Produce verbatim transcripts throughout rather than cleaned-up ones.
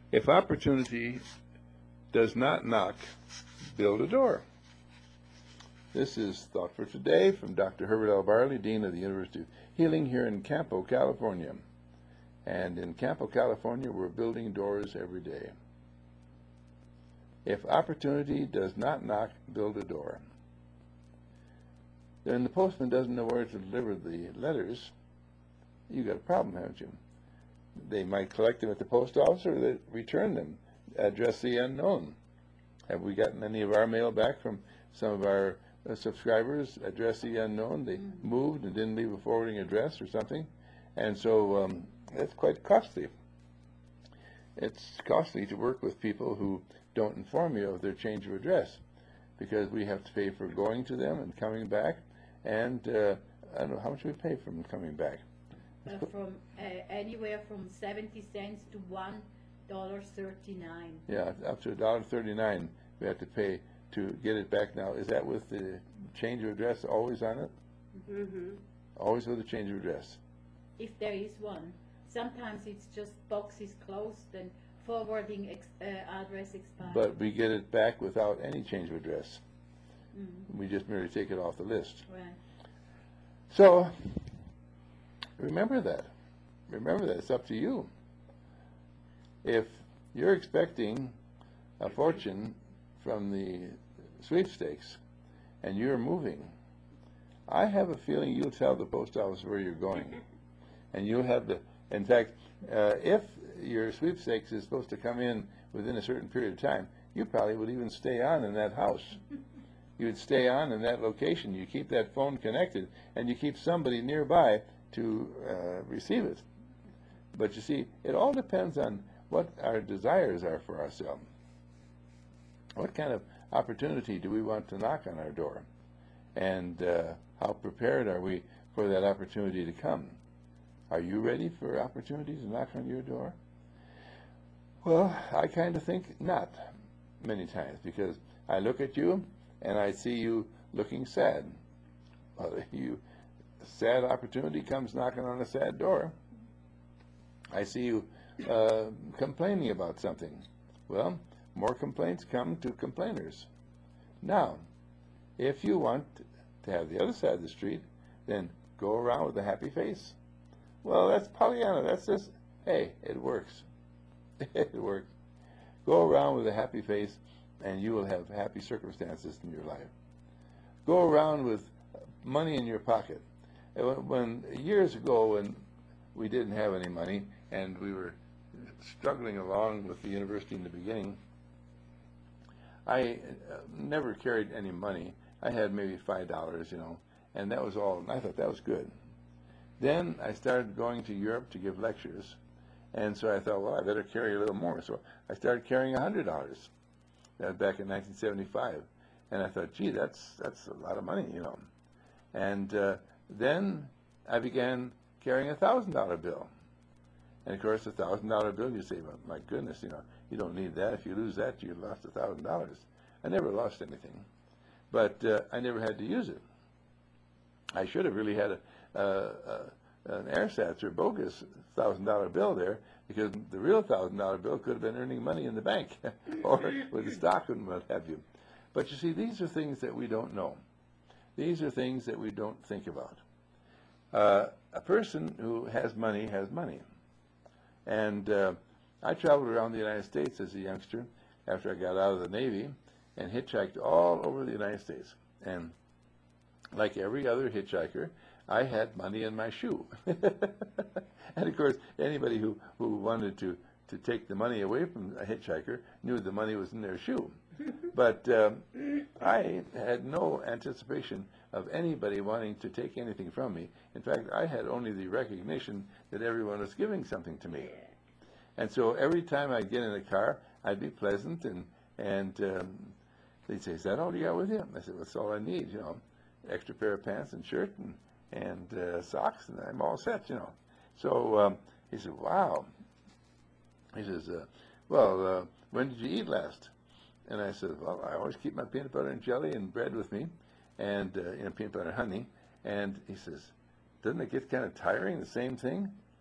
If opportunity does not knock, build a door. This is Thought for Today from Doctor Herbert L. Barley, Dean of the University of Healing here in Campo, California. And in Campo, California, we're building doors every day. If opportunity does not knock, build a door. Then the postman doesn't know where to deliver the letters. You've got a problem, haven't you? They might collect them at the post office or they return them. Address the unknown. Have we gotten any of our mail back from some of our uh, subscribers? Address the unknown. They mm-hmm. moved and didn't leave a forwarding address or something. And so um, that's quite costly. It's costly to work with people who don't inform you of their change of address, because we have to pay for going to them and coming back. And uh, I don't know, how much we pay for them coming back? Uh, from uh, anywhere from seventy cents to one dollar thirty-nine. Yeah, up to a dollar thirty-nine we have to pay to get it back now. Is that with the change of address always on it? Mm-hmm. Always with a change of address? If there is one. Sometimes it's just boxes closed and forwarding ex uh, address expired. But we get it back without any change of address. Mm-hmm. We just merely take it off the list. Right. So, remember that. Remember that. It's up to you. If you're expecting a fortune from the sweepstakes and you're moving, I have a feeling you'll tell the post office where you're going. And you'll have the, in fact, uh, if your sweepstakes is supposed to come in within a certain period of time, you probably would even stay on in that house. You would stay on in that location. You keep that phone connected, and you keep somebody nearby to uh, receive it. But you see, it all depends on what our desires are for ourselves. What kind of opportunity do we want to knock on our door? And uh, how prepared are we for that opportunity to come? Are you ready for opportunities to knock on your door? Well, I kind of think not many times, because I look at you and I see you looking sad. Well, you, a sad opportunity comes knocking on a sad door. I see you uh, complaining about something. Well, more complaints come to complainers. Now, if you want to have the other side of the street, then go around with a happy face. Well, that's Pollyanna. That's just, hey, it works. It works. Go around with a happy face, and you will have happy circumstances in your life. Go around with money in your pocket. When, when years ago, when we didn't have any money, and we were struggling along with the university in the beginning, I uh, never carried any money. I had maybe five dollars, you know, and that was all. And I thought that was good. Then I started going to Europe to give lectures, and so I thought, well, I better carry a little more. So I started carrying a hundred dollars. That was back in nineteen seventy-five, and I thought, gee, that's that's a lot of money, you know. And uh, then I began carrying a thousand dollar bill, and of course, a thousand dollar bill, you say, well, my goodness, you know, you don't need that. If you lose that, you lost a thousand dollars. I never lost anything, but uh, I never had to use it. I should have really had a Uh, uh, an ersatz or bogus thousand dollar bill there, because the real thousand dollar bill could have been earning money in the bank or with the stock and what have you. But you see, these are things that we don't know. These are things that we don't think about. Uh, a person who has money has money. And uh, I traveled around the United States as a youngster after I got out of the Navy and hitchhiked all over the United States. And like every other hitchhiker, I had money in my shoe. And of course, anybody who, who wanted to, to take the money away from a hitchhiker knew the money was in their shoe. But um, I had no anticipation of anybody wanting to take anything from me. In fact, I had only the recognition that everyone was giving something to me. And so every time I'd get in a car, I'd be pleasant, and, and um, they'd say, is that all you got with you? I said, well, that's all I need, you know, extra pair of pants and shirt and and uh, socks, and I'm all set, you know. So um, he said, wow. He says, uh, well, uh, when did you eat last? And I said, well, I always keep my peanut butter and jelly and bread with me, and uh, you know, peanut butter and honey. And he says, doesn't it get kind of tiring, the same thing?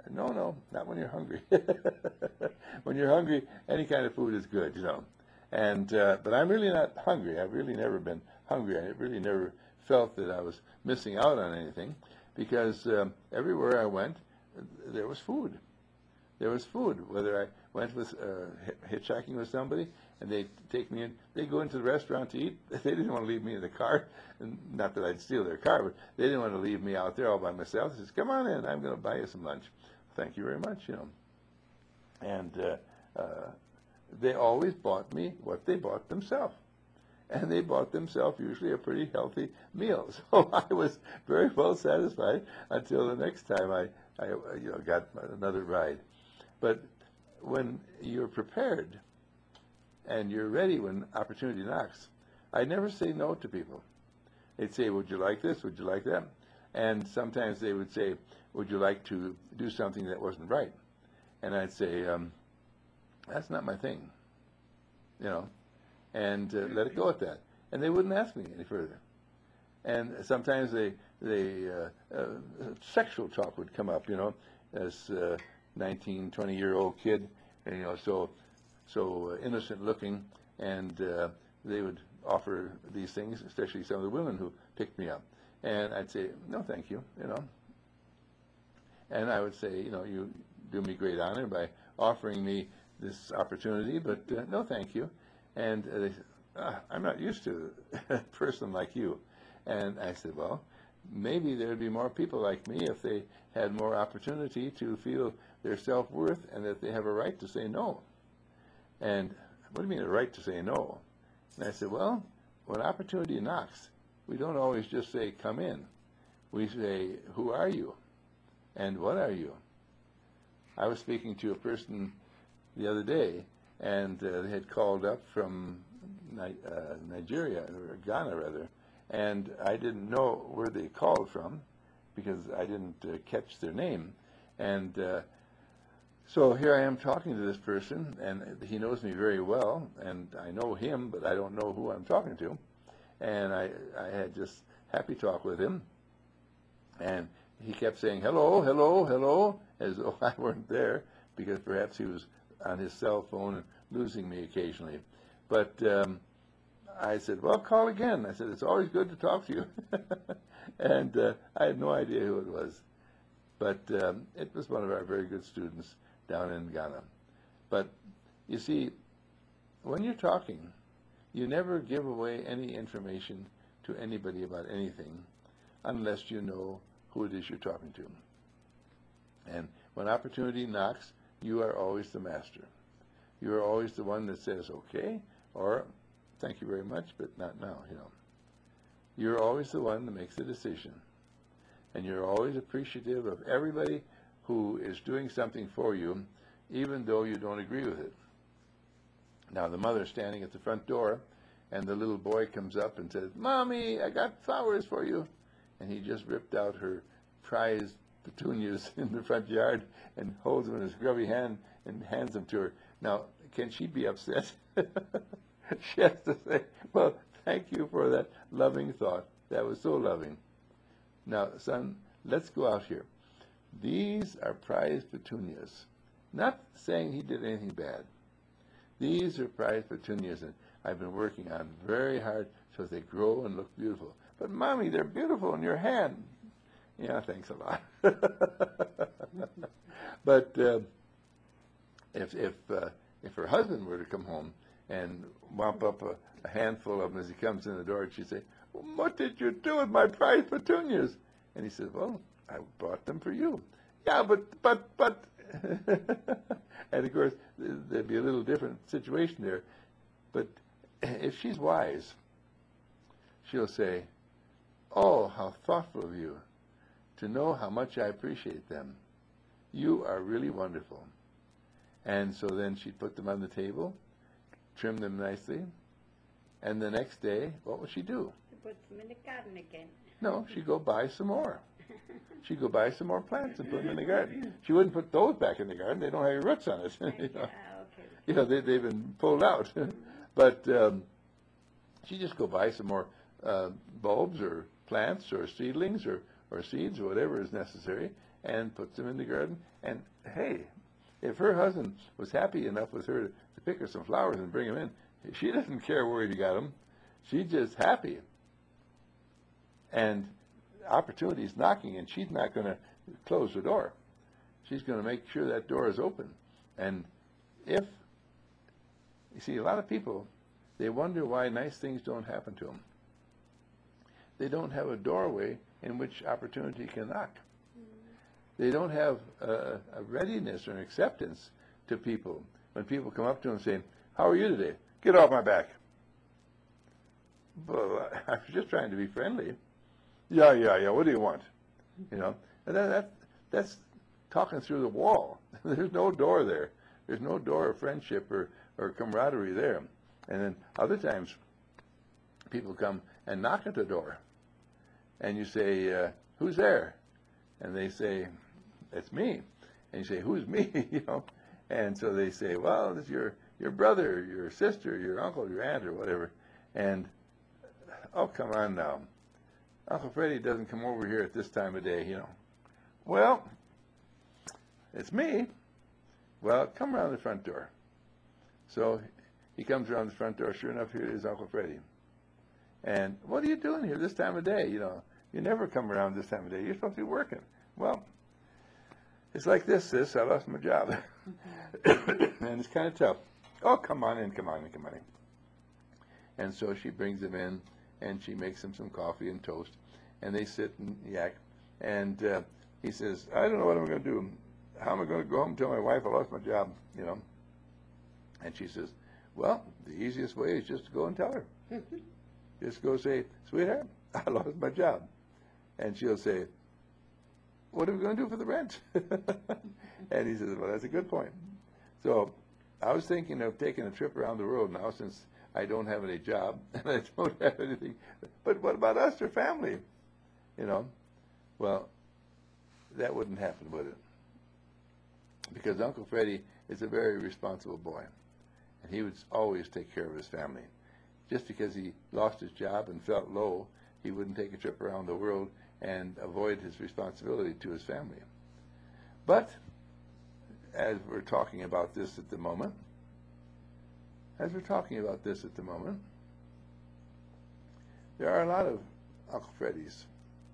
No, no, not when you're hungry. When you're hungry, any kind of food is good, you know. And uh, but I'm really not hungry. I've really never been hungry. I really never felt that I was missing out on anything, because um, everywhere I went, there was food. There was food. Whether I went with uh, hitchhiking with somebody, and they take me in, they go into the restaurant to eat. They didn't want to leave me in the car, and not that I'd steal their car, but they didn't want to leave me out there all by myself. They says, "Come on in. I'm going to buy you some lunch." Thank you very much, you know. And uh, uh, they always bought me what they bought themselves. And they bought themselves usually a pretty healthy meal. So I was very well satisfied until the next time I, I you know, got another ride. But when you're prepared and you're ready when opportunity knocks, I never say no to people. They'd say, "Would you like this? Would you like that?" And sometimes they would say, "Would you like to do something that wasn't right?" And I'd say, um, "That's not my thing," you know, and uh, let it go at that. And they wouldn't ask me any further. And sometimes they, they uh, uh, sexual talk would come up, you know, as a nineteen, twenty-year-old kid, and, you know, so so innocent looking, and uh, they would offer these things, especially some of the women who picked me up. And I'd say, "No, thank you," you know. And I would say, "You know, you do me great honor by offering me this opportunity, but uh, no, thank you." And uh, they said, ah, "I'm not used to a person like you." And I said, "Well, maybe there would be more people like me if they had more opportunity to feel their self-worth and that they have a right to say no." And what do you mean a right to say no? And I said, "Well, when opportunity knocks, we don't always just say, 'Come in.' We say, 'Who are you? And what are you?'" I was speaking to a person the other day, and uh, they had called up from Ni- uh, Nigeria, or Ghana rather, and I didn't know where they called from because I didn't uh, catch their name. And uh, so here I am talking to this person, and he knows me very well, and I know him, but I don't know who I'm talking to. And I, I had just happy talk with him, and he kept saying, "Hello, hello, hello," as though I weren't there, because perhaps he was on his cell phone and losing me occasionally. But um, I said, "Well, call again." I said, "It's always good to talk to you." And uh, I had no idea who it was. But um, it was one of our very good students down in Ghana. But you see, when you're talking, you never give away any information to anybody about anything unless you know who it is you're talking to. And when opportunity knocks, you are always the master. You are always the one that says, "Okay," or "Thank you very much, but not now," you know. You're always the one that makes the decision. And you're always appreciative of everybody who is doing something for you, even though you don't agree with it. Now, the mother standing at the front door, and the little boy comes up and says, "Mommy, I got flowers for you." And he just ripped out her prized petunias in the front yard and holds them in his grubby hand and hands them to her. Now, can she be upset? She has to say, "Well, thank you for that loving thought. That was so loving. Now, son, let's go out here. These are prized petunias." Not saying he did anything bad. These are prized petunias that I've been working on very hard so they grow and look beautiful. "But, Mommy, they're beautiful in your hand." "Yeah, thanks a lot." But uh, if if uh, if her husband were to come home and mop up a, a handful of them as he comes in the door, she'd say, "What did you do with my prized petunias?" And he said, "Well, I bought them for you." "Yeah, but but but." And of course, there'd be a little different situation there. But if she's wise, she'll say, "Oh, how thoughtful of you to know how much I appreciate them. You are really wonderful." And so then she'd put them on the table, trim them nicely, and the next day, what would she do? She puts them in the garden again. No, she'd go buy some more. She'd go buy some more plants and put them in the garden. She wouldn't put those back in the garden. They don't have any roots on it. you know, Ah, okay. you know they, they've been pulled out. But um, she'd just go buy some more uh, bulbs or plants or seedlings or, or seeds or whatever is necessary, and puts them in the garden. And hey, if her husband was happy enough with her to pick her some flowers and bring them in, she doesn't care where he got them. She's just happy. And opportunity is knocking, and she's not going to close the door. She's going to make sure that door is open. And if, you see, a lot of people, they wonder why nice things don't happen to them. They don't have a doorway in which opportunity can knock. They don't have a, a readiness or an acceptance to people. When people come up to them saying, "How are you today?" "Get off my back." "Well, I was just trying to be friendly." "Yeah, yeah, yeah. What do you want?" You know, and that, that that's talking through the wall. There's no door there. There's no door of friendship or, or camaraderie there. And then other times, people come and knock at the door, and you say, uh, "Who's there?" And they say, "It's me." And you say, "Who's me?" You know, and so they say, "Well, it's your your brother, your sister, your uncle, your aunt, or whatever." And oh, come on now, Uncle Freddie doesn't come over here at this time of day, you know. "Well, it's me." "Well, come around the front door." So he comes around the front door. Sure enough, here is Uncle Freddie. And "What are you doing here this time of day? You know, you never come around this time of day. You're supposed to be working." "Well, it's like this, sis. I lost my job." And it's kind of tough. "Oh, come on in, come on in, come on in." And so she brings him in, and she makes him some coffee and toast. And they sit and yak. And uh, he says, "I don't know what I'm going to do. How am I going to go home and tell my wife I lost my job, you know?" And she says, "Well, the easiest way is just to go and tell her. Just go say, 'Sweetheart, I lost my job.'" And she'll say, "What are we going to do for the rent?" And he says, "Well, that's a good point." So I was thinking of taking a trip around the world now, since I don't have any job and I don't have anything. But what about us or family? You know? Well, that wouldn't happen, would it? Because Uncle Freddie is a very responsible boy, and he would always take care of his family. Just because he lost his job and felt low, he wouldn't take a trip around the world and avoid his responsibility to his family. But as we're talking about this at the moment, as we're talking about this at the moment, there are a lot of Uncle Freddies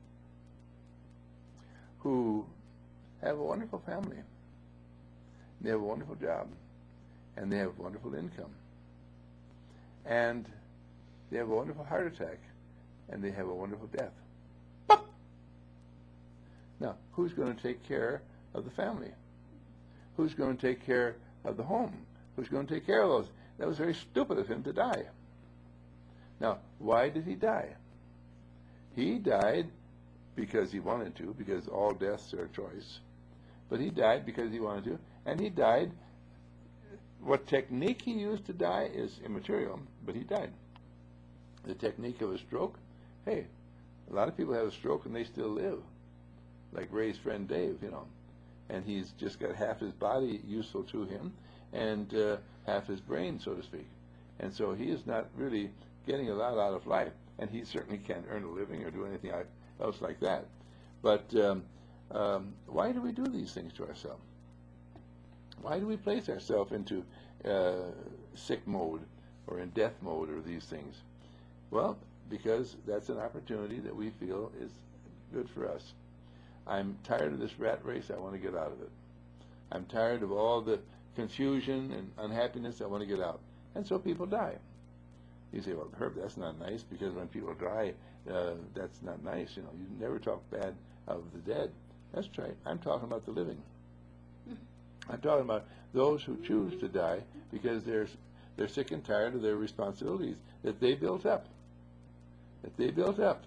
who have a wonderful family. They have a wonderful job, and they have wonderful income, and they have a wonderful heart attack, and they have a wonderful death. Now, who's going to take care of the family? Who's going to take care of the home? Who's going to take care of those? That was very stupid of him to die. Now, why did he die? He died because he wanted to, because all deaths are a choice. But he died because he wanted to, and he died. What technique he used to die is immaterial, but he died. The technique of a stroke, hey, a lot of people have a stroke and they still live, like Ray's friend Dave, you know, and he's just got half his body useful to him and uh, half his brain, so to speak. And so he is not really getting a lot out of life, and he certainly can't earn a living or do anything else like that. But um, um, why do we do these things to ourselves? Why do we place ourselves into uh, sick mode or in death mode or these things? Well, because that's an opportunity that we feel is good for us. I'm tired of this rat race. I want to get out of it. I'm tired of all the confusion and unhappiness. I want to get out. And so people die. You say, "Well, Herb, that's not nice, because when people die, uh, that's not nice. You know, you never talk bad of the dead." That's right. I'm talking about the living. I'm talking about those who choose to die because they're they're sick and tired of their responsibilities that they built up. That they built up.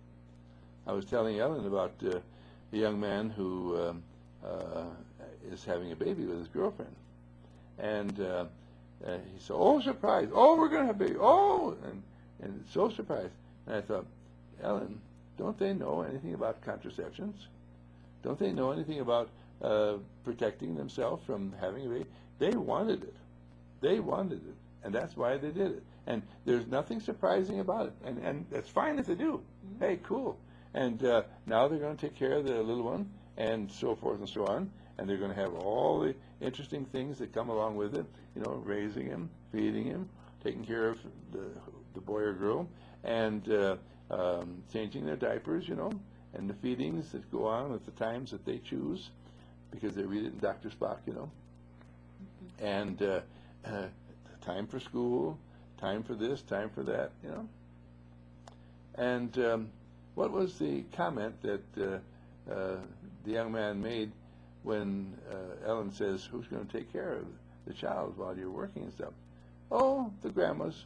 I was telling Ellen about uh, a young man who um, uh, is having a baby with his girlfriend, and uh, uh, he said, "Oh, surprise! Oh, we're going to have a baby! Oh!" and and so surprised. And I thought, Ellen, don't they know anything about contraceptions? Don't they know anything about uh, protecting themselves from having a baby? They wanted it. They wanted it, and that's why they did it. And there's nothing surprising about it. And and that's fine if they do. Mm-hmm. Hey, cool. And uh, now they're going to take care of the little one, and so forth and so on. And they're going to have all the interesting things that come along with it, you know, raising him, feeding him, taking care of the, the boy or girl, and uh, um, changing their diapers, you know, and the feedings that go on at the times that they choose, because they read it in Doctor Spock, you know. And uh, uh, time for school, time for this, time for that, you know. And um, what was the comment that uh, uh, the young man made when uh, Ellen says, who's going to take care of the child while you're working and stuff? Oh, the grandmas.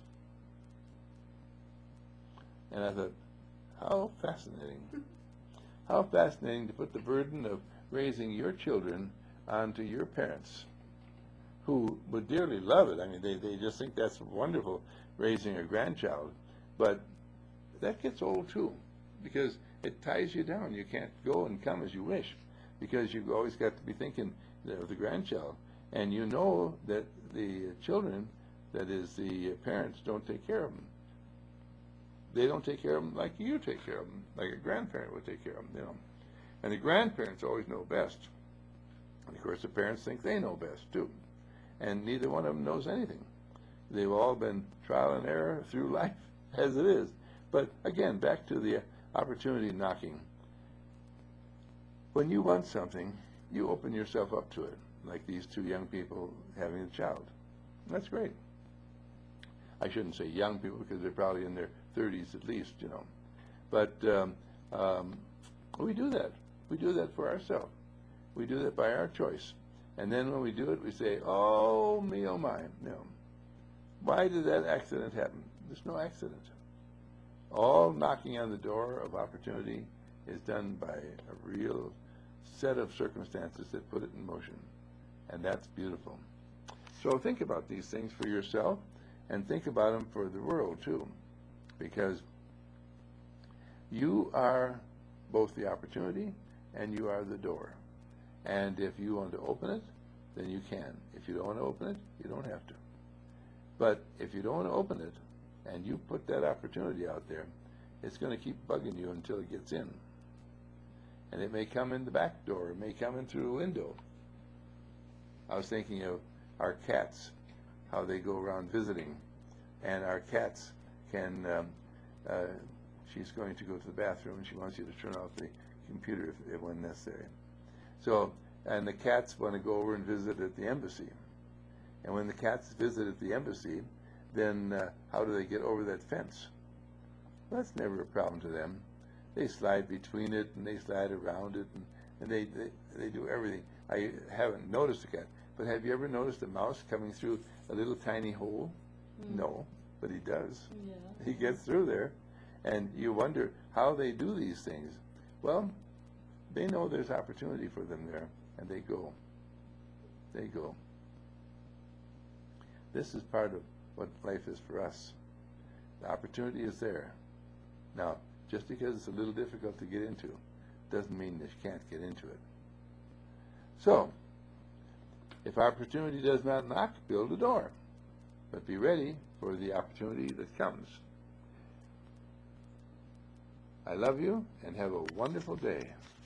And I thought, how fascinating. How fascinating to put the burden of raising your children onto your parents, who would dearly love it. I mean, they, they just think that's wonderful, raising a grandchild. But that gets old too, because it ties you down. You can't go and come as you wish, because you've always got to be thinking of the grandchild. And you know that the children, that is the parents, don't take care of them. They don't take care of them like you take care of them, like a grandparent would take care of them, you know. And the grandparents always know best. And of course the parents think they know best too. And neither one of them knows anything. They've all been trial and error through life as it is. But again, back to the opportunity knocking. When you want something, you open yourself up to it, like these two young people having a child. That's great. I shouldn't say young people, because they're probably in their thirties at least, you know. But um, um, we do that. We do that for ourselves. We do that by our choice. And then when we do it, we say, oh, me, oh, my. You know, why did that accident happen? There's no accident. All knocking on the door of opportunity is done by a real set of circumstances that put it in motion. And that's beautiful. So think about these things for yourself, and think about them for the world too, because you are both the opportunity and you are the door. And if you want to open it, then you can. If you don't want to open it, you don't have to. But if you don't want to open it, and you put that opportunity out there, it's going to keep bugging you until it gets in. And it may come in the back door, it may come in through a window. I was thinking of our cats, how they go around visiting, and our cats can, um, uh, she's going to go to the bathroom and she wants you to turn off the computer if, if when necessary. So, and the cats want to go over and visit at the embassy. And when the cats visit at the embassy, then uh, how do they get over that fence? Well, that's never a problem to them. They slide between it and they slide around it, and, and they, they, they do everything. I haven't noticed a cat, but have you ever noticed a mouse coming through a little tiny hole? Mm. No, but he does. Yeah. He gets through there, and you wonder how they do these things. Well, they know there's opportunity for them there, and they go. They go. This is part of what life is for us. The opportunity is there. Now, just because it's a little difficult to get into doesn't mean that you can't get into it. So, if opportunity does not knock, build a door. But be ready for the opportunity that comes. I love you, and have a wonderful day.